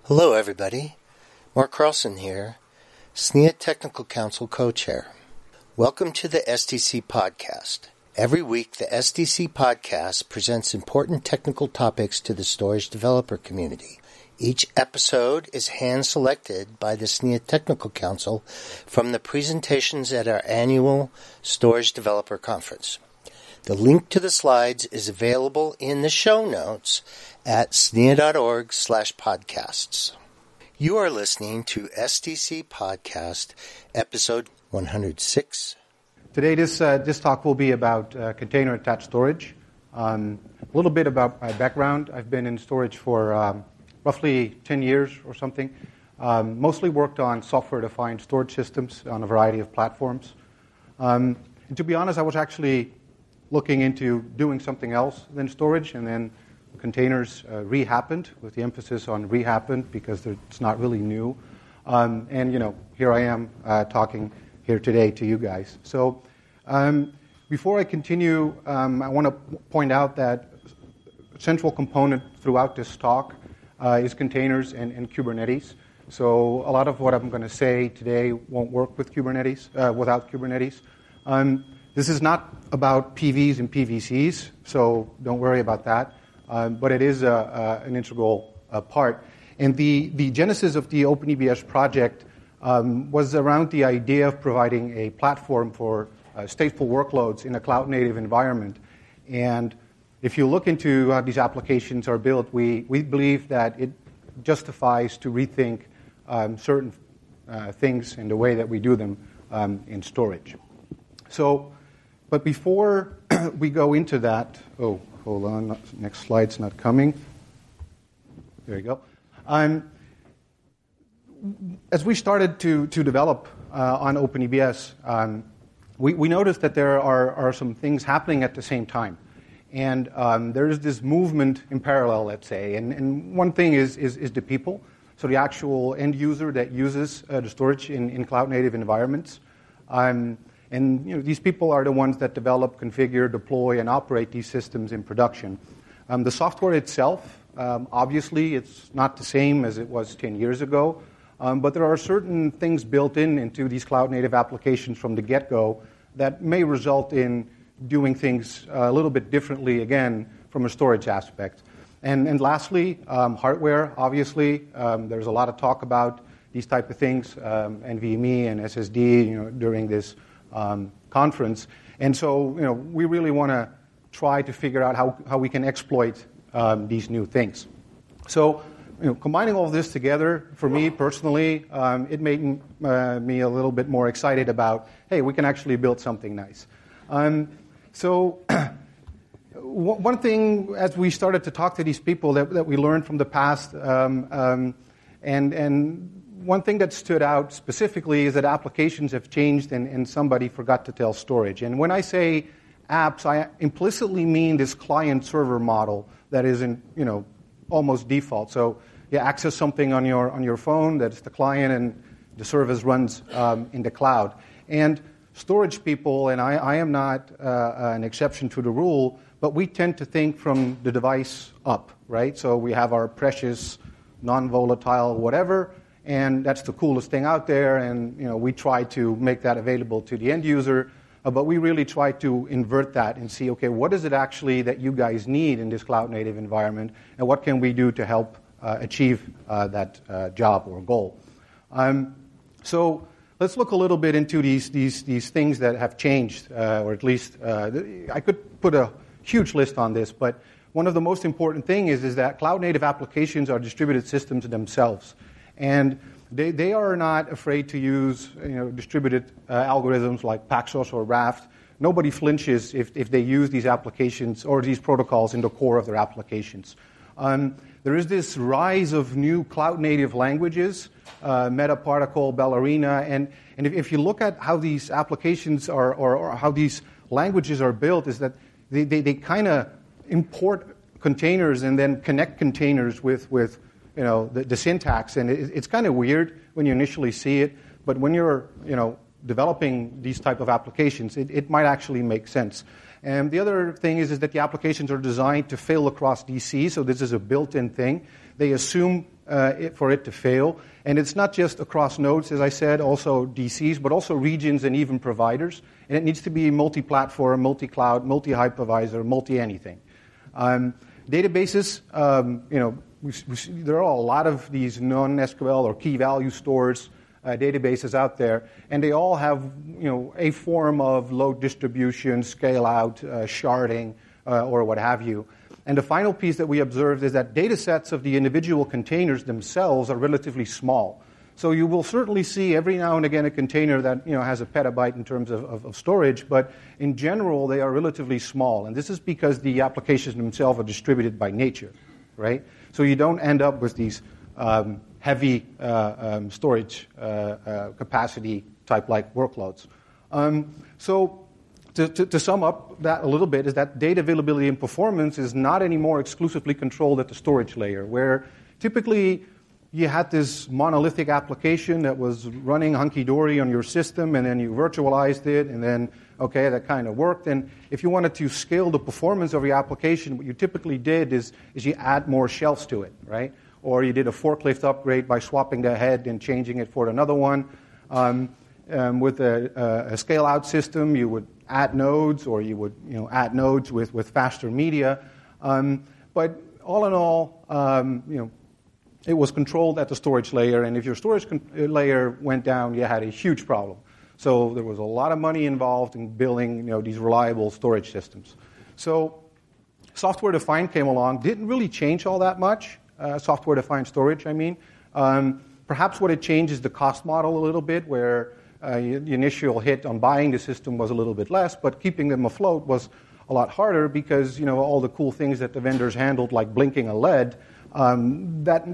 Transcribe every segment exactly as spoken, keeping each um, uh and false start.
Hello, everybody. Mark Carlson here, S N I A Technical Council Co-Chair. Welcome to the S D C Podcast. Every week, the S D C Podcast presents important technical topics to the storage developer community. Each episode is hand-selected by the S N I A Technical Council from the presentations at our annual Storage Developer Conference. The link to the slides is available in the show notes at snia.org slash podcasts. You are listening to S D C Podcast, episode one hundred six. Today, this uh, this talk will be about uh, container-attached storage. Um, a little bit about my background. I've been in storage for um, roughly ten years or something. Um, mostly worked on software-defined storage systems on a variety of platforms. Um, and to be honest, I was actually looking into doing something else than storage, and then containers uh, re-happened, with the emphasis on re-happened because it's not really new. Um, and, you know, here I am uh, talking here today to you guys. So um, before I continue, um, I want to point out that a central component throughout this talk uh, is containers and, and Kubernetes. So a lot of what I'm going to say today won't work with Kubernetes, uh, without Kubernetes. Um, This is not about P Vs and P V Cs, so don't worry about that. Um, but it is a, a, an integral uh, part. And the, the genesis of the OpenEBS project um, was around the idea of providing a platform for uh, stateful workloads in a cloud-native environment. And if you look into how these applications are built, we, we believe that it justifies to rethink um, certain uh, things in the way that we do them um, in storage. So, but before we go into that, oh, hold on, next slide's not coming. There you go. Um, as we started to, to develop uh, on OpenEBS, um, we, we noticed that there are, are some things happening at the same time. And um, there is this movement in parallel, let's say. And, and one thing is, is, is the people, so the actual end user that uses uh, the storage in, in cloud-native environments. Um, And you know, these people are the ones that develop, configure, deploy, and operate these systems in production. Um, the software itself, um, obviously, it's not the same as it was ten years ago, um, but there are certain things built in into these cloud-native applications from the get-go that may result in doing things uh, a little bit differently, again, from a storage aspect. And, and lastly, um, hardware, obviously. Um, there's a lot of talk about these type of things, um, NVMe and S S D, you know, during this Um, conference. And so, you know, we really want to try to figure out how, how we can exploit um, these new things. So, you know, combining all of this together, for me personally, um, it made uh, me a little bit more excited about, hey, we can actually build something nice. Um, so, one thing, as we started to talk to these people that, that we learned from the past, um, um, and and one thing that stood out specifically is that applications have changed and, and somebody forgot to tell storage. And when I say apps, I implicitly mean this client-server model that is in, you know, almost default. So you access something on your on your phone, that's the client, and the service runs um, in the cloud. And storage people, and I, I am not uh, an exception to the rule, but we tend to think from the device up, right? So we have our precious, non-volatile whatever, and that's the coolest thing out there, and you know we try to make that available to the end user, uh, but we really try to invert that and see, okay, what is it actually that you guys need in this cloud-native environment, and what can we do to help uh, achieve uh, that uh, job or goal? Um, so let's look a little bit into these these these things that have changed, uh, or at least uh, I could put a huge list on this, but one of the most important things is, is that cloud-native applications are distributed systems themselves. And they, they are not afraid to use you know, distributed uh, algorithms like Paxos or Raft. Nobody flinches if, if they use these applications or these protocols in the core of their applications. Um, there is this rise of new cloud-native languages, uh, Metaparticle, Ballerina, and, and if, if you look at how these applications are, or, or how these languages are built, is that they, they, they kind of import containers and then connect containers with, with you know, the, the syntax, and it, it's kind of weird when you initially see it, but when you're, you know, developing these type of applications, it, it might actually make sense. And the other thing is, is that the applications are designed to fail across D C, so this is a built-in thing. They assume uh, it, for it to fail. And it's not just across nodes, as I said, also D Cs, but also regions and even providers. And it needs to be multi-platform, multi-cloud, multi-hypervisor, multi-anything. Um, databases, um, you know, we, we, there are a lot of these non-S Q L or key value stores, uh, databases out there, and they all have, you know, a form of load distribution, scale out, uh, sharding, uh, or what have you. And the final piece that we observed is that data sets of the individual containers themselves are relatively small. So you will certainly see every now and again a container that, you know, has a petabyte in terms of, of, of storage, but in general they are relatively small. And this is because the applications themselves are distributed by nature, right? So you don't end up with these um, heavy uh, um, storage uh, uh, capacity type like workloads. Um, so To, to, to sum up that a little bit is that data availability and performance is not anymore exclusively controlled at the storage layer, where typically you had this monolithic application that was running hunky-dory on your system, and then you virtualized it, and then, okay, that kind of worked. And if you wanted to scale the performance of your application, what you typically did is, is you add more shelves to it, right? Or you did a forklift upgrade by swapping the head and changing it for another one. Um, um, with a, a, a scale-out system, you would add nodes, or you would, you know, add nodes with, with faster media. Um, but all in all, um, you know, it was controlled at the storage layer, and if your storage con- layer went down, you had a huge problem. So there was a lot of money involved in building, you know, these reliable storage systems. So software-defined came along, didn't really change all that much, uh, software-defined storage, I mean. Um, perhaps what it changed is the cost model a little bit, where Uh, the initial hit on buying the system was a little bit less, but keeping them afloat was a lot harder because, you know, all the cool things that the vendors handled, like blinking a L E D, um, that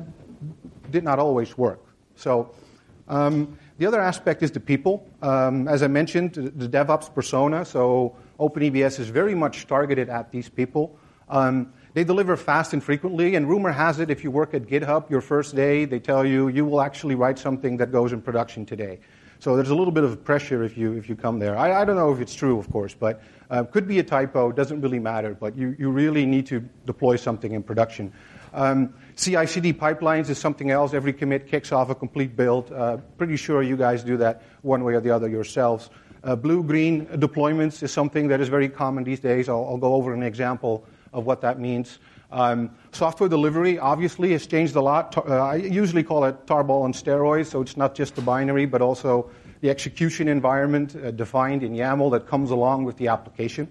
did not always work. So um, the other aspect is the people. Um, as I mentioned, the, the DevOps persona, so OpenEBS is very much targeted at these people. Um, they deliver fast and frequently, and rumor has it if you work at GitHub your first day, they tell you you will actually write something that goes in production today. So there's a little bit of pressure if you if you come there. I, I don't know if it's true, of course, but uh, could be a typo. Doesn't really matter. But you, you really need to deploy something in production. Um, C I C D pipelines is something else. Every commit kicks off a complete build. Uh, pretty sure you guys do that one way or the other yourselves. Uh, blue-green deployments is something that is very common these days. I'll, I'll go over an example of what that means. Um, software delivery, obviously, has changed a lot. Uh, I usually call it tarball on steroids, so it's not just the binary, but also the execution environment uh, defined in YAML that comes along with the application.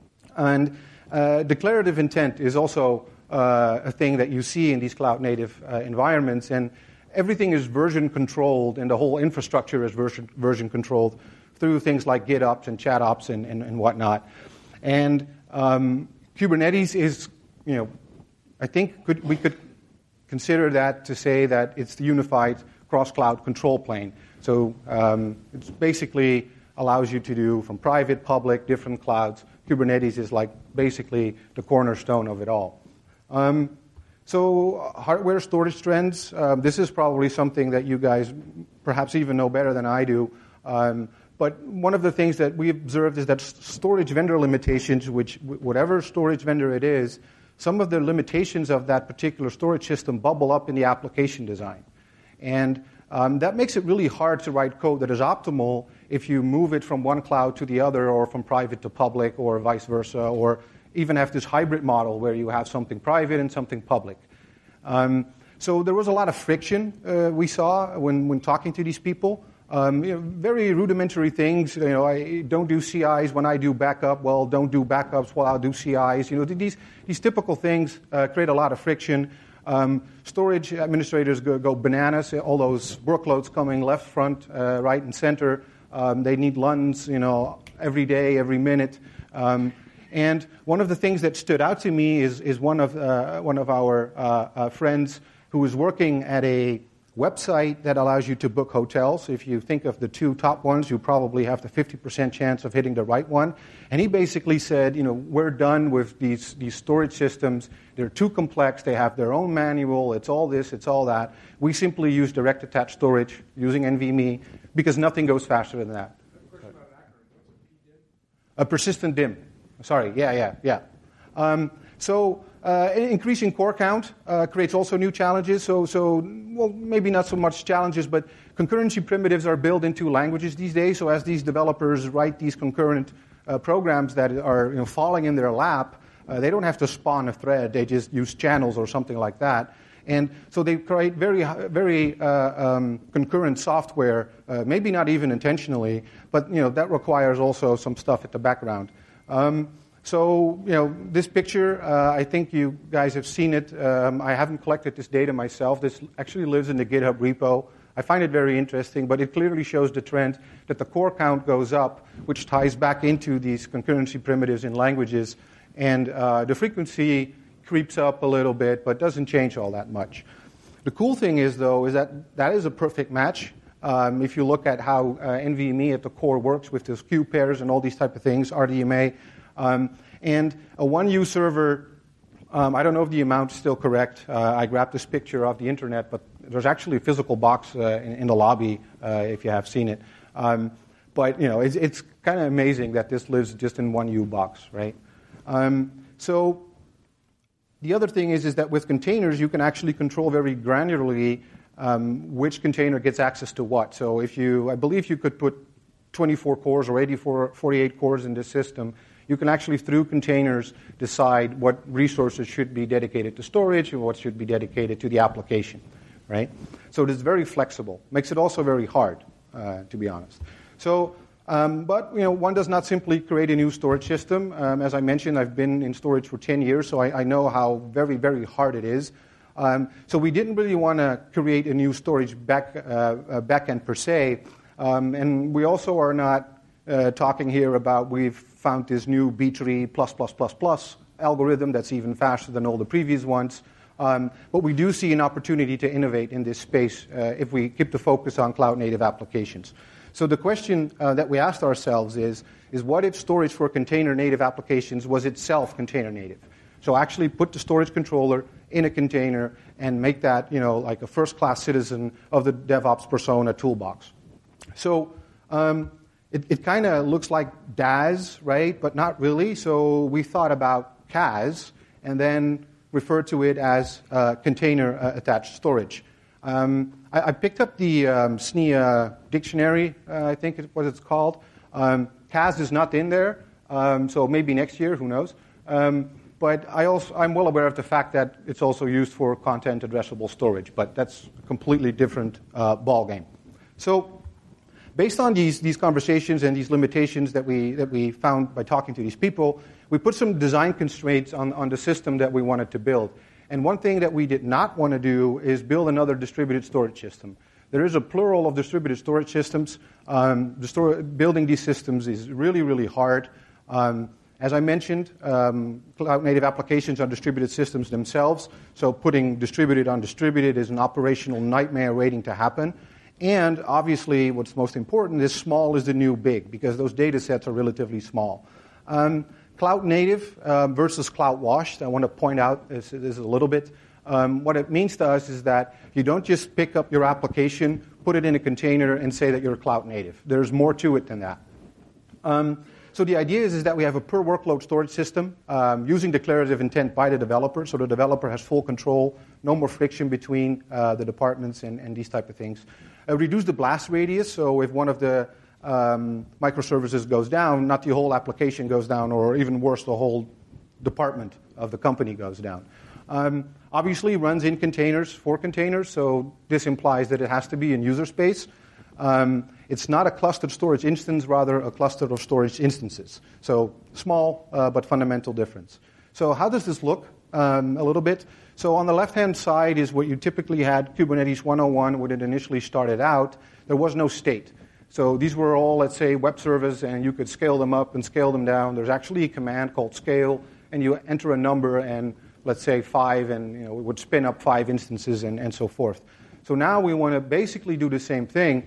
And uh, declarative intent is also uh, a thing that you see in these cloud-native uh, environments, and everything is version-controlled, and the whole infrastructure is version, version-controlled through things like GitOps and ChatOps and, and, and whatnot. And um, Kubernetes is, you know, I think could, we could consider that to say that it's the unified cross-cloud control plane. So um, it basically allows you to do from private, public, different clouds. Kubernetes is like basically the cornerstone of it all. Um, so hardware storage trends, um, this is probably something that you guys perhaps even know better than I do. Um, but one of the things that we observed is that storage vendor limitations, which whatever storage vendor it is, some of the limitations of that particular storage system bubble up in the application design. And um, that makes it really hard to write code that is optimal if you move it from one cloud to the other, or from private to public, or vice versa, or even have this hybrid model where you have something private and something public. Um, so there was a lot of friction uh, we saw when, when talking to these people. Um, you know, very rudimentary things. You know, I don't do C Is when I do backup. Well, don't do backups while I'll do C Is. You know, these these typical things uh, create a lot of friction. Um, storage administrators go, go bananas. All those workloads coming left, front, uh, right, and center. Um, they need L U Ns, you know, every day, every minute. Um, and one of the things that stood out to me is is one of uh, one of our uh, uh, friends who was working at a website that allows you to book hotels. If you think of the two top ones, you probably have the fifty percent chance of hitting the right one. And he basically said, you know, we're done with these, these storage systems. They're too complex. They have their own manual. It's all this, it's all that. We simply use direct attached storage using NVMe because nothing goes faster than that. A persistent D I M. Sorry, yeah, yeah, yeah. Um, So uh, increasing core count uh, creates also new challenges. So, so well, maybe not so much challenges, but concurrency primitives are built into languages these days. So as these developers write these concurrent uh, programs that are you know, falling in their lap, uh, they don't have to spawn a thread. They just use channels or something like that. And so they create very, very uh, um, concurrent software, uh, maybe not even intentionally, but you know that requires also some stuff at the background. Um, so you know this picture, uh, I think you guys have seen it. Um, I haven't collected this data myself. This actually lives in the GitHub repo. I find it very interesting, but it clearly shows the trend that the core count goes up, which ties back into these concurrency primitives in languages, and uh, the frequency creeps up a little bit, but doesn't change all that much. The cool thing is, though, is that that is a perfect match. Um, if you look at how uh, NVMe at the core works with those queue pairs and all these type of things, R D M A, um, and a one U server, um, I don't know if the amount is still correct. Uh, I grabbed this picture off the internet, but there's actually a physical box uh, in, in the lobby uh, if you have seen it. Um, but you know, it's, it's kind of amazing that this lives just in one U box, right? Um, so. The other thing is, is that with containers, you can actually control very granularly um, which container gets access to what. So if you, I believe you could put twenty-four cores or eighty-four, forty-eight cores in this system. You can actually, through containers, decide what resources should be dedicated to storage and what should be dedicated to the application, right? So it is very flexible. Makes it also very hard, uh, to be honest. So. Um, but you know, one does not simply create a new storage system. Um, as I mentioned, I've been in storage for ten years, so I, I know how very, very hard it is. Um, so we didn't really want to create a new storage back, uh, uh, backend per se. Um, and we also are not uh, talking here about we've found this new B three plus plus plus plus algorithm that's even faster than all the previous ones. Um, but we do see an opportunity to innovate in this space uh, if we keep the focus on cloud-native applications. So the question uh, that we asked ourselves is, is what if storage for container-native applications was itself container-native? So actually put the storage controller in a container and make that, you know, like a first-class citizen of the DevOps persona toolbox. So um, it, it kind of looks like D A S, right, but not really. So we thought about C A S and then referred to it as uh, container-attached storage. Um, I, I picked up the um, S N I A dictionary, uh, I think is what it's called. Um, C A S is not in there, um, so maybe next year, who knows. Um, but I also, I'm well aware of the fact that it's also used for content addressable storage, but that's a completely different uh, ballgame. So based on these, these conversations and these limitations that we, that we found by talking to these people, we put some design constraints on, on the system that we wanted to build. And one thing that we did not want to do is build another distributed storage system. There is a plural of distributed storage systems. Um, the store, building these systems is really, really hard. Um, as I mentioned, um, cloud-native applications are distributed systems themselves, so putting distributed on distributed is an operational nightmare waiting to happen. And obviously, what's most important is small is the new big, because those data sets are relatively small. Um, Cloud native uh, versus cloud washed, I want to point out this, this a little bit. Um, what it means to us is that you don't just pick up your application, put it in a container, and say that you're cloud native. There's more to it than that. Um, so the idea is, is that we have a per workload storage system um, using declarative intent by the developer, so the developer has full control, no more friction between uh, the departments and, and these type of things. Uh, reduce the blast radius, so if one of the Um, microservices goes down, not the whole application goes down, or even worse, the whole department of the company goes down. Um, obviously, runs in containers for containers, so this implies that it has to be in user space. Um, it's not a clustered storage instance, rather a cluster of storage instances. So small, uh, but fundamental difference. So how does this look um, a little bit? So on the left-hand side is what you typically had, Kubernetes one oh one, when it initially started out. There was no state. So these were all, let's say, web servers, and you could scale them up and scale them down. There's actually a command called scale, and you enter a number and, let's say, five, and you know, it would spin up five instances and, and so forth. So now we want to basically do the same thing,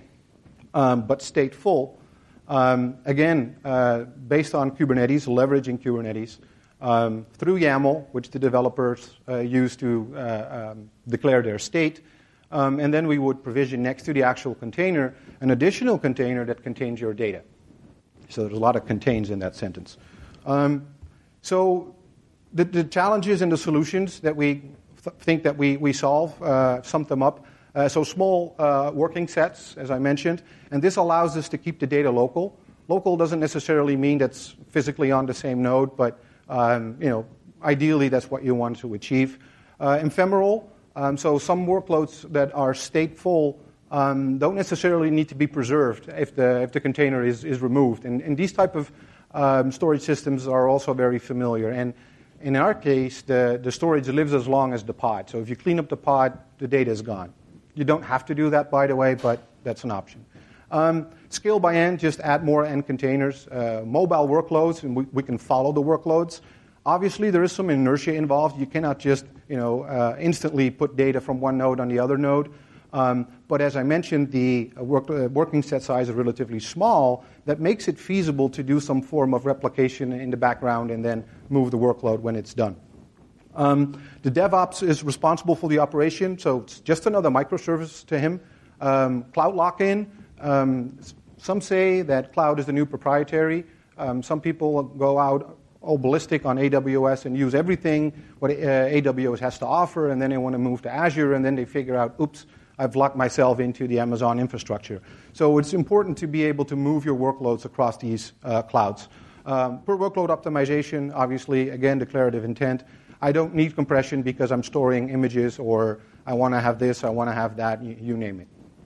um, but stateful. Um, again, uh, based on Kubernetes, leveraging Kubernetes, um, through YAML, which the developers uh, use to uh, um, declare their state. Um, and then we would provision next to the actual container an additional container that contains your data. So there's a lot of contains in that sentence. Um, so the, the challenges and the solutions that we th- think that we, we solve, uh, sum them up. Uh, so small uh, working sets, as I mentioned, and this allows us to keep the data local. Local doesn't necessarily mean that's physically on the same node, but um, you know, ideally that's what you want to achieve. Uh, ephemeral, um, so some workloads that are stateful um, don't necessarily need to be preserved if the if the container is, is removed. And, and these type of um, storage systems are also very familiar. And in our case, the, the storage lives as long as the pod. So if you clean up the pod, the data is gone. You don't have to do that, by the way, but that's an option. Um, scale by end, just add more end containers. Uh, mobile workloads, and we, we can follow the workloads. Obviously, there is some inertia involved. You cannot just, you know, uh, instantly put data from one node on the other node. Um, but as I mentioned, the uh, work, uh, working set size is relatively small. That makes it feasible to do some form of replication in the background and then move the workload when it's done. Um, the DevOps is responsible for the operation, so it's just another microservice to him. Um, cloud lock-in. Um, some say that cloud is the new proprietary. Um, some people go out all ballistic on A W S and use everything what uh, A W S has to offer, and then they want to move to Azure, and then they figure out, oops, I've locked myself into the Amazon infrastructure. So it's important to be able to move your workloads across these uh, clouds. Um, per workload optimization, obviously, again, declarative intent. I don't need compression because I'm storing images, or I want to have this, I want to have that, you, you name it.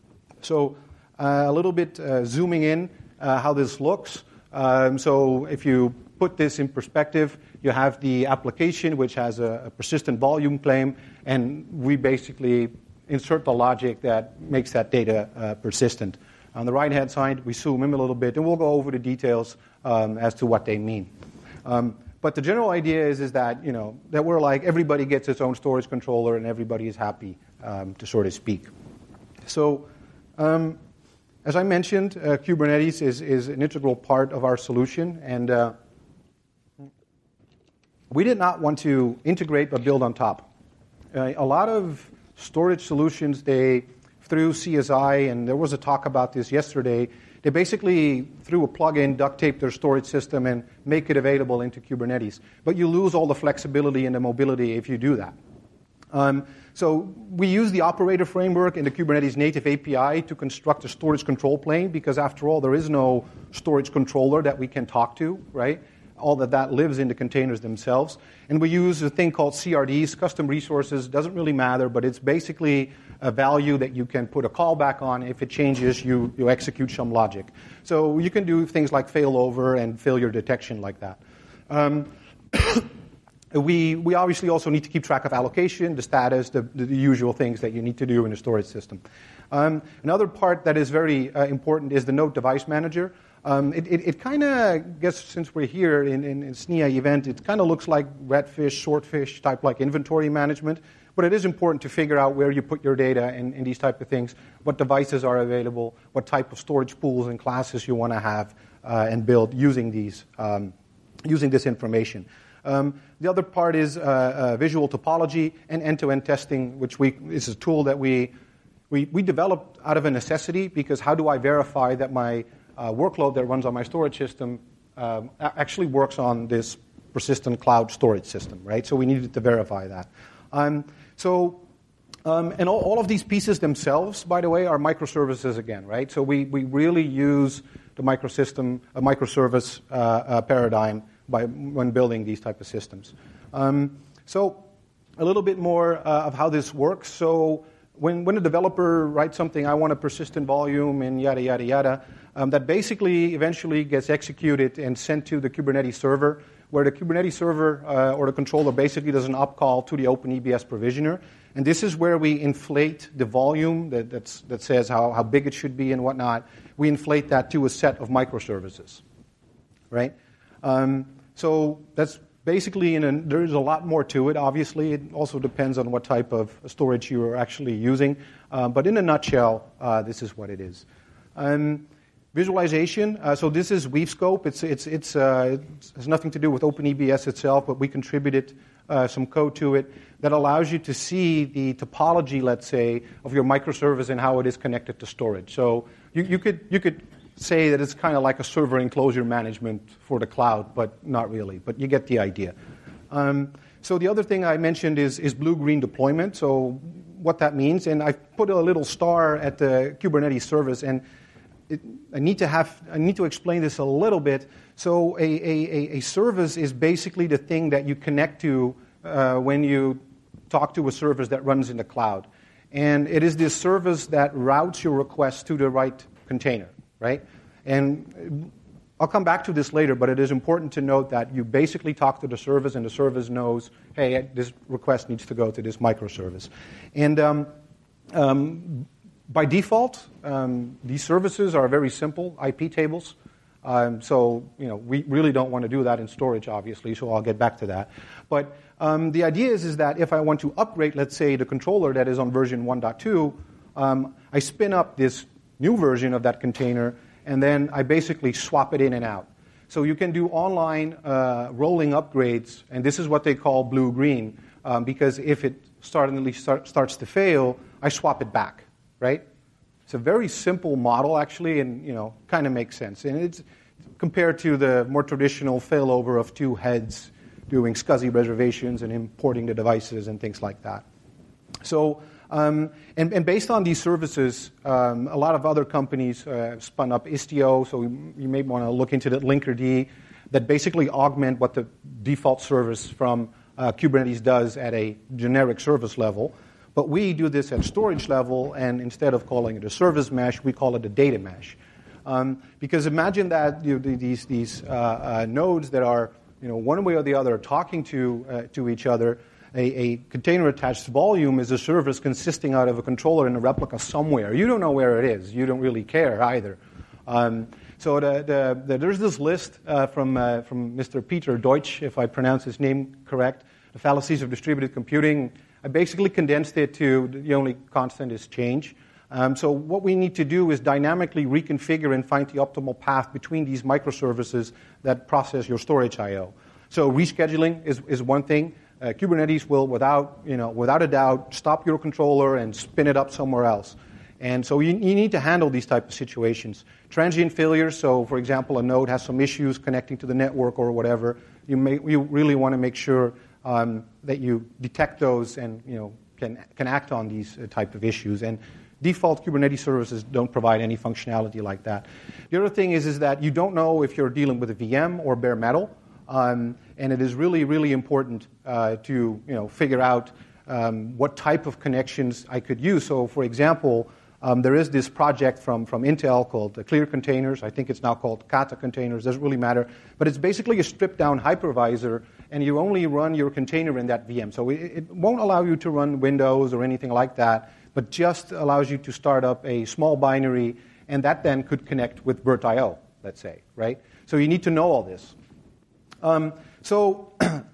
So uh, a little bit uh, zooming in uh, how this looks. Um, so if you put this in perspective, you have the application, which has a, a persistent volume claim, and we basically insert the logic that makes that data uh, persistent. On the right-hand side, we zoom in a little bit, and we'll go over the details um, as to what they mean. Um, But the general idea is, is that, you know, that we're like everybody gets its own storage controller and everybody is happy, um, to sort of speak. So, um, as I mentioned, uh, Kubernetes is, is an integral part of our solution, and uh, we did not want to integrate but build on top. Uh, a lot of storage solutions, they through C S I, and there was a talk about this yesterday. They basically, through a plugin, duct tape their storage system and make it available into Kubernetes. But you lose all the flexibility and the mobility if you do that. Um, so we use the operator framework in the Kubernetes native A P I to construct a storage control plane, because after all, there is no storage controller that we can talk to, right? All that that lives in the containers themselves. And we use a thing called C R Ds, custom resources. Doesn't really matter, but it's basically a value that you can put a callback on. If it changes, you, you execute some logic. So you can do things like failover and failure detection like that. Um, we, we obviously also need to keep track of allocation, the status, the, the usual things that you need to do in a storage system. Um, another part that is very uh, important is the node device manager. Um, it it, it kind of, guess since we're here in, in, in S N I A event, it kind of looks like Redfish, Swordfish type like inventory management. But it is important to figure out where you put your data and, and these type of things, what devices are available, what type of storage pools and classes you want to have uh, and build using these, um, using this information. Um, the other part is uh, uh, visual topology and end-to-end testing, which we is a tool that we, we we developed out of a necessity, because how do I verify that my uh, workload that runs on my storage system um, actually works on this persistent cloud storage system, right? So we needed to verify that. Um, so, um, and all, all of these pieces themselves, by the way, are microservices again, right? So we, we really use the microsystem, a microservice uh, uh, paradigm by when building these type of systems. Um, so a little bit more uh, of how this works. So when, when a developer writes something, I want a persistent volume and yada, yada, yada, um, that basically eventually gets executed and sent to the Kubernetes server, where the Kubernetes server uh, or the controller basically does an upcall to the OpenEBS provisioner. And this is where we inflate the volume that, that's, that says how, how big it should be and whatnot. We inflate that to a set of microservices, right? Um, so that's basically, in a, there is a lot more to it, obviously. It also depends on what type of storage you are actually using. Uh, but in a nutshell, uh, this is what it is. Um, Visualization, uh, so this is WeaveScope. It's, it's, it's, uh, it has nothing to do with OpenEBS itself, but we contributed uh, some code to it that allows you to see the topology, let's say, of your microservice and how it is connected to storage. So you, you could you could say that it's kind of like a server enclosure management for the cloud, but not really. But you get the idea. Um, so the other thing I mentioned is, is blue-green deployment. So what that means, and I've put a little star at the Kubernetes service, and it, I need to have I need to explain this a little bit. So a, a, a service is basically the thing that you connect to uh, when you talk to a service that runs in the cloud. And it is this service that routes your request to the right container, right? And I'll come back to this later, but it is important to note that you basically talk to the service, and the service knows, hey, this request needs to go to this microservice. And um, um, by default, um, these services are very simple I P tables. Um, so, you know, we really don't want to do that in storage, obviously, so I'll get back to that. But um, the idea is, is that if I want to upgrade, let's say, the controller that is on version one point two, um, I spin up this new version of that container, and then I basically swap it in and out. So you can do online uh, rolling upgrades, and this is what they call blue-green, um, because if it suddenly start, starts to fail, I swap it back, right? It's a very simple model, actually, and, you know, kind of makes sense. And it's compared to the more traditional failover of two heads doing SCSI reservations and importing the devices and things like that. So, um, and, and based on these services, um, a lot of other companies uh, spun up Istio, so you may want to look into that Linkerd, that basically augment what the default service from uh, Kubernetes does at a generic service level. But we do this at storage level, and instead of calling it a service mesh, we call it a data mesh. Um, because imagine that you know, these, these uh, uh, nodes that are, you know, one way or the other talking to, uh, to each other. A, a container-attached volume is a service consisting out of a controller and a replica somewhere. You don't know where it is. You don't really care either. Um, so the, the, the, there's this list uh, from, uh, from Mister Peter Deutsch, if I pronounce his name correct, The Fallacies of Distributed Computing. I basically condensed it to the only constant is change. Um, so what we need to do is dynamically reconfigure and find the optimal path between these microservices that process your storage I O. So rescheduling is, is one thing. Uh, Kubernetes will, without, you know, without a doubt, stop your controller and spin it up somewhere else. And so you, you need to handle these type of situations. Transient failures, so for example, a node has some issues connecting to the network or whatever, you, may, you really want to make sure um, that you detect those and, you know, can, can act on these uh, type of issues. And default Kubernetes services don't provide any functionality like that. The other thing is, is that you don't know if you're dealing with a V M or bare metal. Um, and it is really, really important uh, to you know, figure out um, what type of connections I could use. So, for example, um, there is this project from, from Intel called the Clear Containers. I think it's now called Kata Containers. Doesn't really matter. But it's basically a stripped-down hypervisor, and you only run your container in that V M. So it, it won't allow you to run Windows or anything like that, but just allows you to start up a small binary, and that then could connect with Bert I O, let's say, right? So you need to know all this. Um, so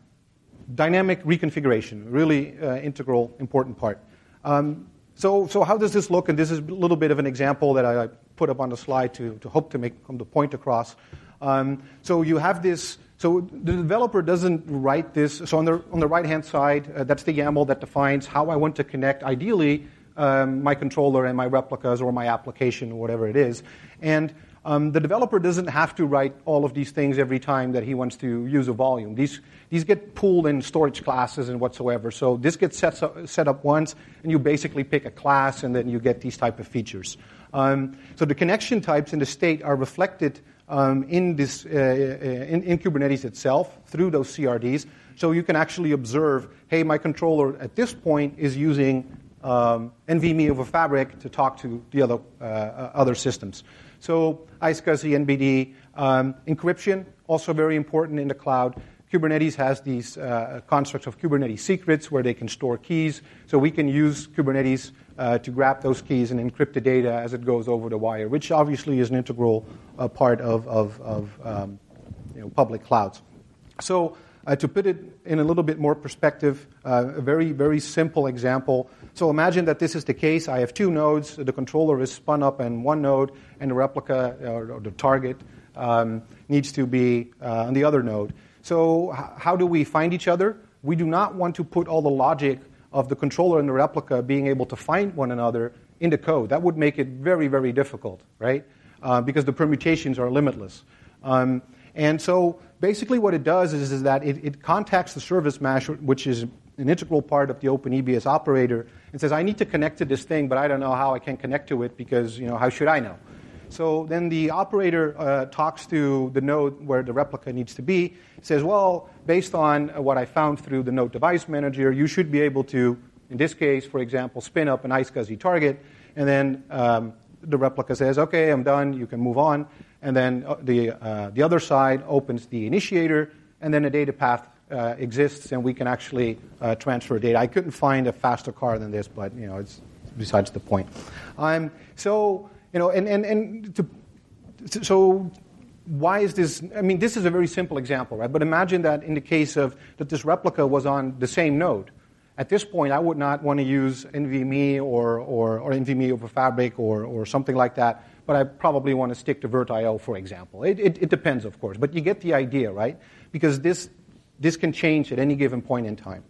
dynamic reconfiguration, really uh, integral, important part. Um, so, so how does this look? And this is a little bit of an example that I put up on the slide to, to hope to make the point across. Um, so you have this. So the developer doesn't write this. So on the on the right-hand side, uh, that's the YAML that defines how I want to connect, ideally, um, my controller and my replicas or my application or whatever it is. And Um, the developer doesn't have to write all of these things every time that he wants to use a volume. These these get pooled in storage classes and whatsoever. So this gets set up, set up once, and you basically pick a class, and then you get these type of features. Um, so the connection types in the state are reflected um, in this uh, in, in Kubernetes itself through those C R Ds. So you can actually observe, hey, my controller at this point is using um, NVMe over Fabric to talk to the other uh, other systems. So iSCSI, N B D, um, encryption, also very important in the cloud. Kubernetes has these uh, constructs of Kubernetes secrets where they can store keys. So we can use Kubernetes uh, to grab those keys and encrypt the data as it goes over the wire, which obviously is an integral uh, part of, of, of um, you know, public clouds. So uh, to put it in a little bit more perspective, uh, a very, very simple example. So imagine that this is the case. I have two nodes. The controller is spun up in one node, and the replica, or the target, um, needs to be uh, on the other node. So h- how do we find each other? We do not want to put all the logic of the controller and the replica being able to find one another in the code. That would make it very, very difficult, right? Uh, because the permutations are limitless. Um, And so basically what it does is, is that it, it contacts the service mesh, which is an integral part of the OpenEBS operator, and says, I need to connect to this thing, but I don't know how I can connect to it because, you know, how should I know? So then the operator uh, talks to the node where the replica needs to be, says, well, based on what I found through the node device manager, you should be able to, in this case, for example, spin up an iSCSI target, and then um, the replica says, okay, I'm done, you can move on. And then the, uh, the other side opens the initiator, and then a data path uh, exists, and we can actually uh, transfer data. I couldn't find a faster car than this, but you know, it's besides the point. Um, so, you know, and and and to, so why is this? I mean, this is a very simple example, right? But imagine that in the case of that this replica was on the same node. At this point, I would not want to use NVMe or or, or NVMe over Fabric or or something like that. But I probably want to stick to VirtIO, for example. It, it, it depends, of course, but you get the idea, right? Because this this can change at any given point in time.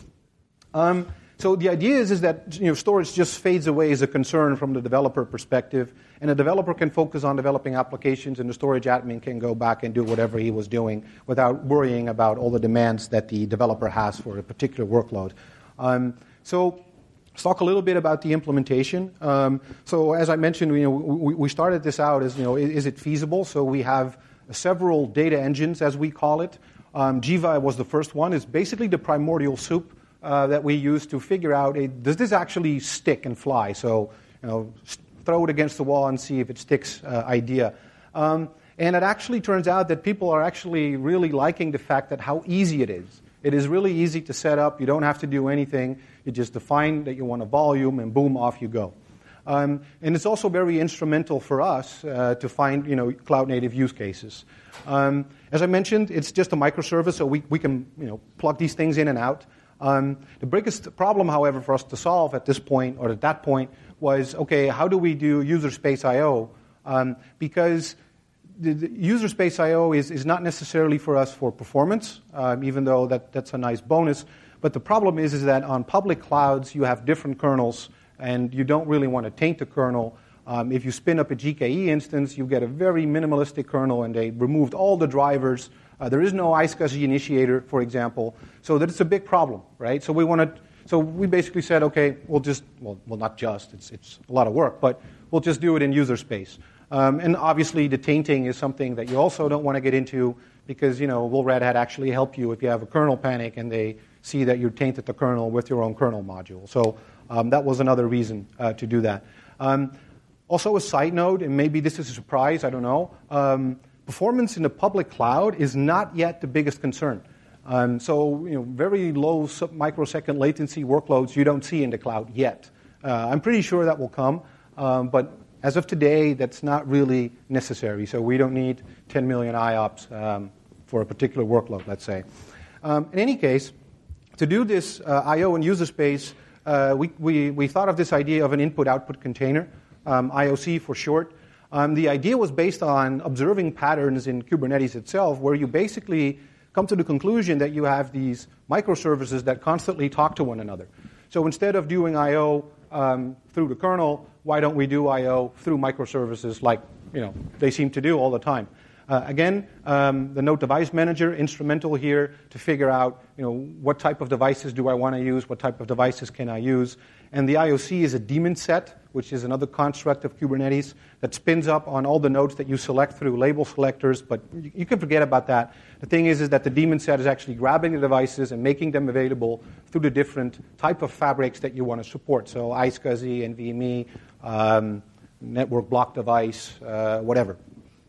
Um, so the idea is, is that you know, storage just fades away as a concern from the developer perspective, and the developer can focus on developing applications, and the storage admin can go back and do whatever he was doing without worrying about all the demands that the developer has for a particular workload. Um, so let's talk a little bit about the implementation. Um, so as I mentioned, you know, we, we started this out as, you know, is, is it feasible? So we have several data engines, as we call it. Um, Jiva was the first one. It's basically the primordial soup uh, that we use to figure out, a, does this actually stick and fly? So, you know, throw it against the wall and see if it sticks uh, idea. Um, and it actually turns out that people are actually really liking the fact that how easy it is. It is really easy to set up. You don't have to do anything. You just define that you want a volume, and boom, off you go. Um, and it's also very instrumental for us uh, to find, you know, cloud-native use cases. Um, as I mentioned, it's just a microservice, so we, we can, you know, plug these things in and out. Um, the biggest problem, however, for us to solve at this point, or at that point, was, okay, how do we do user space I O? Um, because the, the user space I O is, is not necessarily for us for performance, um, even though that, that's a nice bonus. But the problem is, is that on public clouds, you have different kernels, and you don't really want to taint the kernel. Um, if you spin up a G K E instance, you get a very minimalistic kernel, and they removed all the drivers. Uh, there is no iSCSI initiator, for example, so that it's a big problem, right? So we wanted, so we basically said, okay, we'll just, well, well not just, it's it's a lot of work, but we'll just do it in user space. Um, and obviously, the tainting is something that you also don't want to get into, because, you know, will Red Hat actually help you if you have a kernel panic and they see that you tainted the kernel with your own kernel module? So um, that was another reason uh, to do that. Um, also, a side note, and maybe this is a surprise, I don't know, um, performance in the public cloud is not yet the biggest concern. Um, so, you know, very low microsecond latency workloads you don't see in the cloud yet. Uh, I'm pretty sure that will come, um, but as of today, that's not really necessary. So we don't need ten million I O P S um, for a particular workload, let's say. Um, in any case, to do this uh, I O and user space, uh, we, we, we thought of this idea of an input-output container, um, I O C for short. Um, the idea was based on observing patterns in Kubernetes itself, where you basically come to the conclusion that you have these microservices that constantly talk to one another. So instead of doing I O um, through the kernel, why don't we do I O through microservices like, you know, they seem to do all the time? Uh, again, um, the Node Device Manager, instrumental here to figure out, you know, what type of devices do I want to use, what type of devices can I use. And the I O C is a daemon set, which is another construct of Kubernetes that spins up on all the nodes that you select through label selectors, but you, you can forget about that. The thing is, is that the daemon set is actually grabbing the devices and making them available through the different type of fabrics that you want to support. So iSCSI, NVMe, um, network block device, uh, whatever.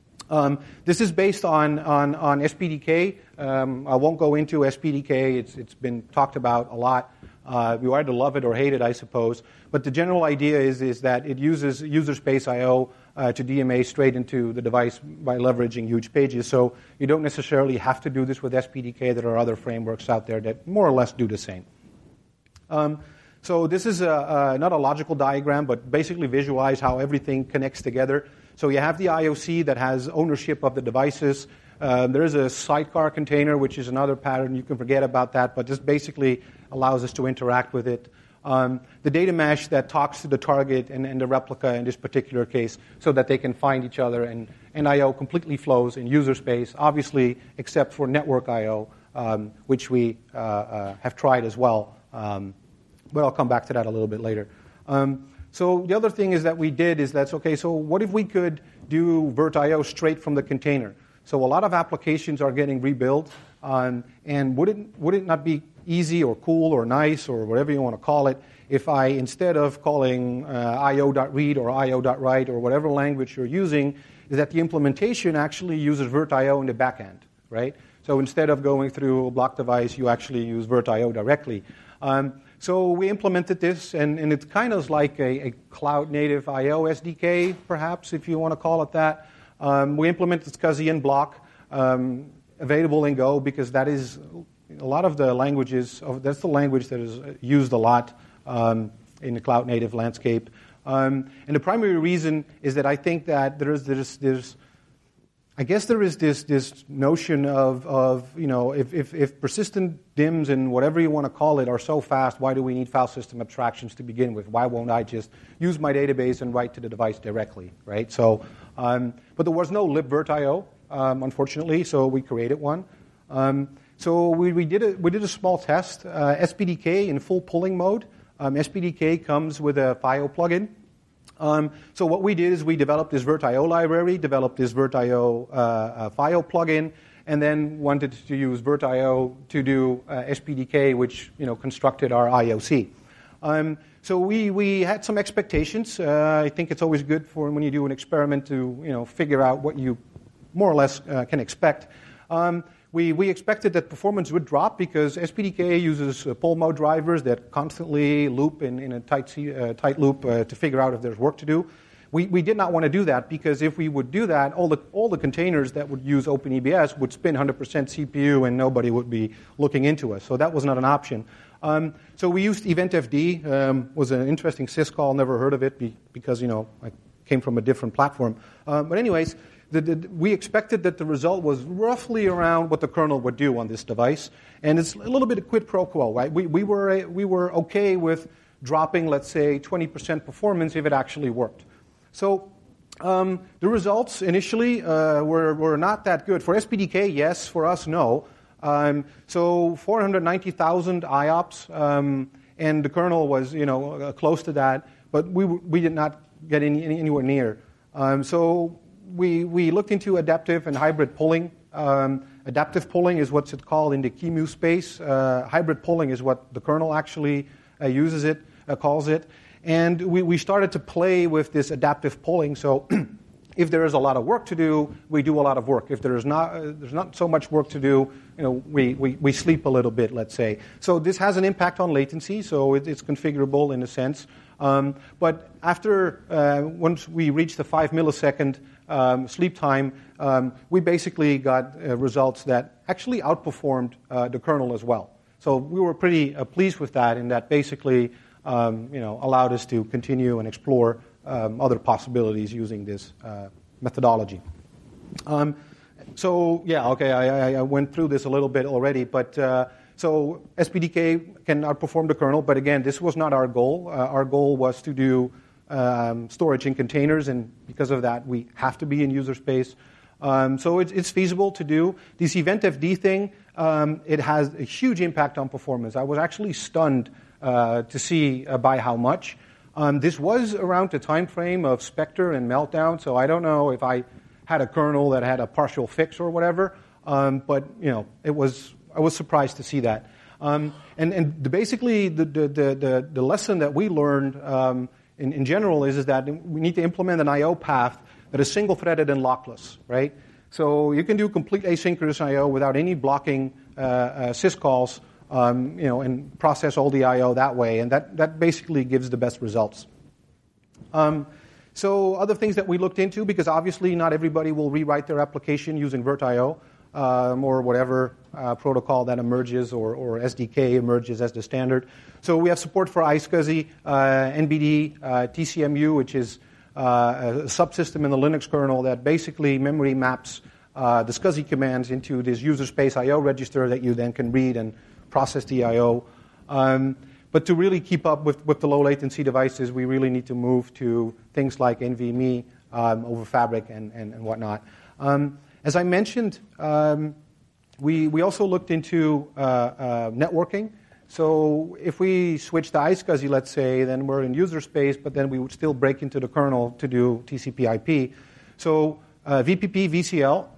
Um, this is based on, on, on S P D K. Um, I won't go into S P D K. It's, it's been talked about a lot. Uh, you either love it or hate it, I suppose. But the general idea is, is that it uses user space I O uh, to D M A straight into the device by leveraging huge pages. So you don't necessarily have to do this with S P D K. There are other frameworks out there that more or less do the same. Um, so this is a, a, not a logical diagram, but basically visualize how everything connects together. So you have the I O C that has ownership of the devices. Uh, there is a sidecar container, which is another pattern. You can forget about that, but this basically allows us to interact with it. Um, the data mesh that talks to the target and, and the replica in this particular case so that they can find each other, and, and I O completely flows in user space, obviously except for network I O, um, which we uh, uh, have tried as well. Um, but I'll come back to that a little bit later. Um, so the other thing is that we did is that's, okay, so what if we could do VirtIO straight from the container? So a lot of applications are getting rebuilt, um, and would it, would it not be easy or cool or nice or whatever you want to call it if I, instead of calling uh, I O.read or I O.write or whatever language you're using, is that the implementation actually uses VirtIO in the back end, right? So instead of going through a block device, you actually use VirtIO directly. Um, so we implemented this, and, and it's kind of like a, a cloud-native I O S D K, perhaps, if you want to call it that. Um, we implemented SCSI in block, um, available in Go, because that is a lot of the languages, of, that's the language that is used a lot um, in the cloud-native landscape. Um, and the primary reason is that I think that there's, there's, there's I guess there is this, this notion of, of you know, if, if, if persistent D I Ms and whatever you want to call it are so fast, why do we need file system abstractions to begin with? Why won't I just use my database and write to the device directly, right? So, um, but there was no libvirtio, um, unfortunately, so we created one. Um, so we, we, did a, we did a small test, uh, S P D K in full pulling mode. Um, S P D K comes with a FIO plugin. Um, so what we did is we developed this VirtIO library, developed this VirtIO uh, uh, FIO plugin, and then wanted to use VirtIO to do uh, S P D K, which you know constructed our I O C. Um, so we, we had some expectations. Uh, I think it's always good for when you do an experiment to you know figure out what you more or less uh, can expect. Um, We, we expected that performance would drop because S P D K uses uh, pull mode drivers that constantly loop in, in a tight, uh, tight loop uh, to figure out if there's work to do. We, we did not want to do that because if we would do that, all the, all the containers that would use OpenEBS would spin one hundred percent C P U and nobody would be looking into us. So that was not an option. Um, so we used EventFD. Um, was an interesting syscall, never heard of it be, because you know I came from a different platform. Um, but anyways, The, the, we expected that the result was roughly around what the kernel would do on this device, and it's a little bit of quid pro quo, right? We, we were we were okay with dropping, let's say, twenty percent performance if it actually worked. So um, the results initially uh, were were not that good for S P D K. Yes, for us, no. Um, so four hundred ninety thousand I O P S, um, and the kernel was you know uh, close to that, but we we did not get any, any anywhere near. Um, so We, we looked into adaptive and hybrid pulling. Um, adaptive pulling is what's it called in the Q E M U space. Uh, hybrid pulling is what the kernel actually uh, uses it, uh, calls it. And we, we started to play with this adaptive pulling. So if there is a lot of work to do, we do a lot of work. If there is not, uh, there's not so much work to do, you know, we, we, we sleep a little bit, let's say. So this has an impact on latency, so it, it's configurable in a sense. Um, but after, uh, once we reach the five millisecond um, sleep time, um, we basically got uh, results that actually outperformed uh, the kernel as well. So we were pretty uh, pleased with that, and that basically um, you know, allowed us to continue and explore um, other possibilities using this uh, methodology. Um, so yeah, okay, I, I went through this a little bit already, but uh, so S P D K can outperform the kernel, but again, this was not our goal. Uh, our goal was to do um, storage in containers, and because of that, we have to be in user space. Um, so it's, it's feasible to do. This EventFD thing, um, it has a huge impact on performance. I was actually stunned uh, to see uh, by how much. Um, this was around the time frame of Spectre and Meltdown, so I don't know if I had a kernel that had a partial fix or whatever, um, but you know, it was. I was surprised to see that. Um, and and the, basically, the, the, the, the lesson that we learned um, in, in general is, is that we need to implement an I O path that is single-threaded and lockless, right? So you can do complete asynchronous I O without any blocking uh, uh, syscalls, um, you know, and process all the I O that way, and that, that basically gives the best results. Um, so other things that we looked into, because obviously not everybody will rewrite their application using VirtIO. Um, or whatever uh, protocol that emerges, or, or S D K emerges as the standard. So we have support for iSCSI, uh, N B D, uh, T C M U, which is uh, a subsystem in the Linux kernel that basically memory maps uh, the SCSI commands into this user space I O register that you then can read and process the I O. Um, but to really keep up with, with the low latency devices, we really need to move to things like NVMe um, over Fabric and, and, and whatnot. Um, as I mentioned, um, we, we also looked into uh, uh, networking. So if we switch to iSCSI, let's say, then we're in user space, but then we would still break into the kernel to do T C P I P. So uh, V P P V C L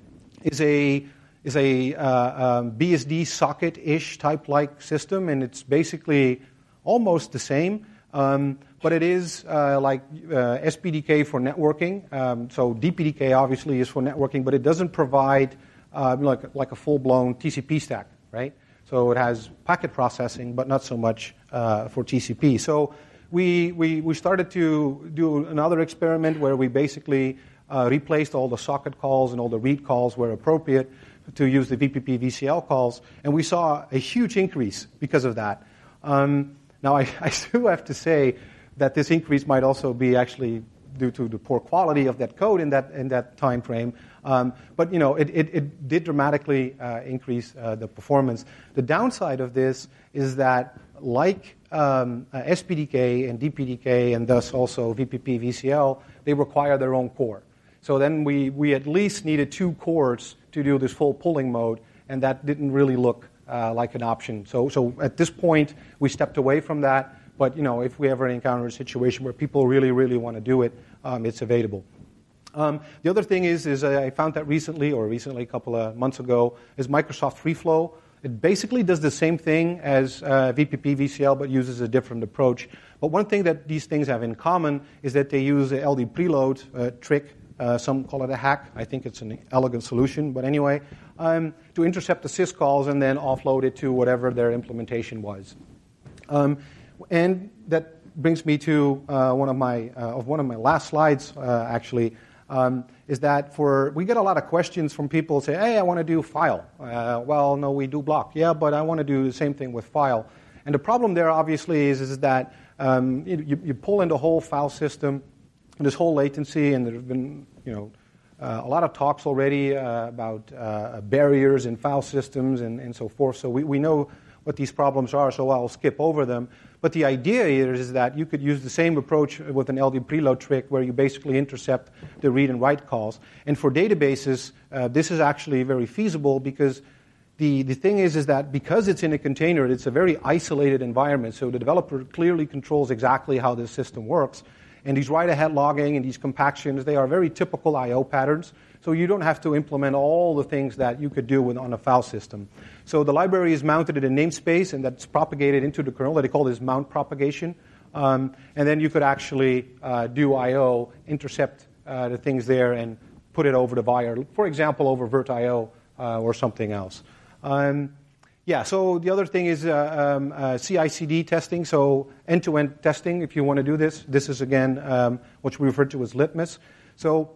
is a is a uh, um, B S D socket-ish type-like system, and it's basically almost the same, um, but it is uh, like uh, S P D K for networking. Um, so D P D K obviously is for networking, but it doesn't provide uh, like like a full-blown T C P stack, right? So it has packet processing, but not so much uh, for T C P. So we, we, we started to do another experiment where we basically uh, replaced all the socket calls and all the read calls where appropriate to use the V P P V C L calls, and we saw a huge increase because of that. Um, now, I, I do have to say that this increase might also be actually due to the poor quality of that code in that in that time frame. Um, but you know, it, it, it did dramatically uh, increase uh, the performance. The downside of this is that, like um, uh, S P D K and D P D K, and thus also V P P V C L, they require their own core. So then we, we at least needed two cores to do this full pulling mode, and that didn't really look uh, like an option. So so at this point, we stepped away from that. But you know, if we ever encounter a situation where people really, really want to do it, um, it's available. Um, the other thing is, is I found that recently, or recently a couple of months ago, is Microsoft FreeFlow. It basically does the same thing as uh, V P P V C L, but uses a different approach. But one thing that these things have in common is that they use the L D preload uh, trick. Uh, some call it a hack. I think it's an elegant solution. But anyway, um, to intercept the syscalls and then offload it to whatever their implementation was. Um, and that brings me to uh, one of my uh, of one of my last slides, uh, actually. Um, is that for we get a lot of questions from people say, hey, I want to do file. Uh, well, no, we do block. Yeah, but I want to do the same thing with file. And the problem there, obviously, is, is that um, you, you pull in the whole file system, and this whole latency, and there have been you know uh, a lot of talks already uh, about uh, barriers in file systems and, and so forth. So we, we know what these problems are, so I'll skip over them. But the idea here is that you could use the same approach with an L D preload trick where you basically intercept the read and write calls. And for databases, uh, this is actually very feasible because the, the thing is, is that because it's in a container, it's a very isolated environment, so the developer clearly controls exactly how this system works. And these write-ahead logging and these compactions, they are very typical I O patterns. So you don't have to implement all the things that you could do with, on a file system. So the library is mounted in a namespace, and that's propagated into the kernel. That they call this mount propagation. Um, and then you could actually uh, do I O, intercept uh, the things there, and put it over the wire. For example, over VirtIO uh, or something else. Um, yeah. So the other thing is uh, um, uh, C I C D testing. So end-to-end testing. If you want to do this, this is again um, what we refer to as litmus. So.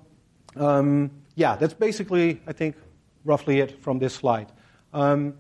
Um, Yeah, that's basically, I think, roughly it from this slide. Um,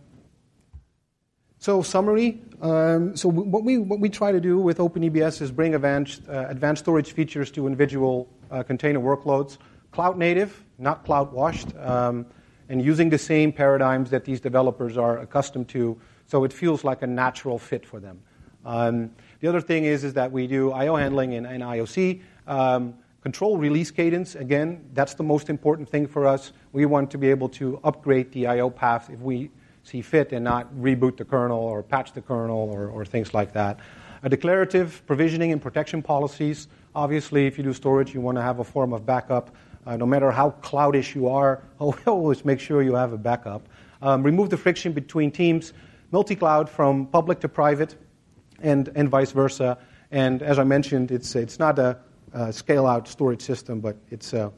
so summary. Um, so what we what we try to do with OpenEBS is bring advanced uh, advanced storage features to individual uh, container workloads, cloud native, not cloud washed, um, and using the same paradigms that these developers are accustomed to. So it feels like a natural fit for them. Um, the other thing is is that we do I O handling in, in I O C. Um, Control release cadence, again, that's the most important thing for us. We want to be able to upgrade the I O path if we see fit and not reboot the kernel or patch the kernel or, or things like that. A declarative provisioning and protection policies. Obviously, if you do storage, you want to have a form of backup. Uh, no matter how cloudish you are, always make sure you have a backup. Um, remove the friction between teams. Multi-cloud from public to private and, and vice versa. And as I mentioned, it's it's not a Uh, scale-out storage system, but it's uh,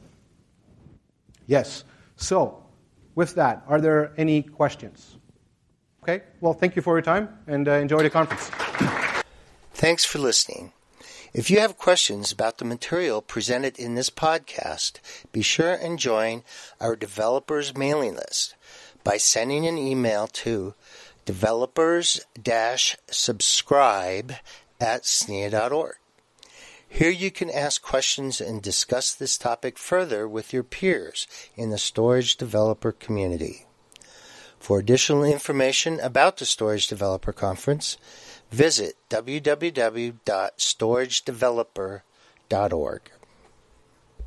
yes. So, with that, are there any questions? Okay. Well, thank you for your time, and uh, enjoy the conference. Thanks for listening. If you have questions about the material presented in this podcast, be sure and join our developers mailing list by sending an email to developers dash subscribe at S N I A dot org. Here you can ask questions and discuss this topic further with your peers in the storage developer community. For additional information about the Storage Developer Conference, Visit w w w dot storage developer dot org.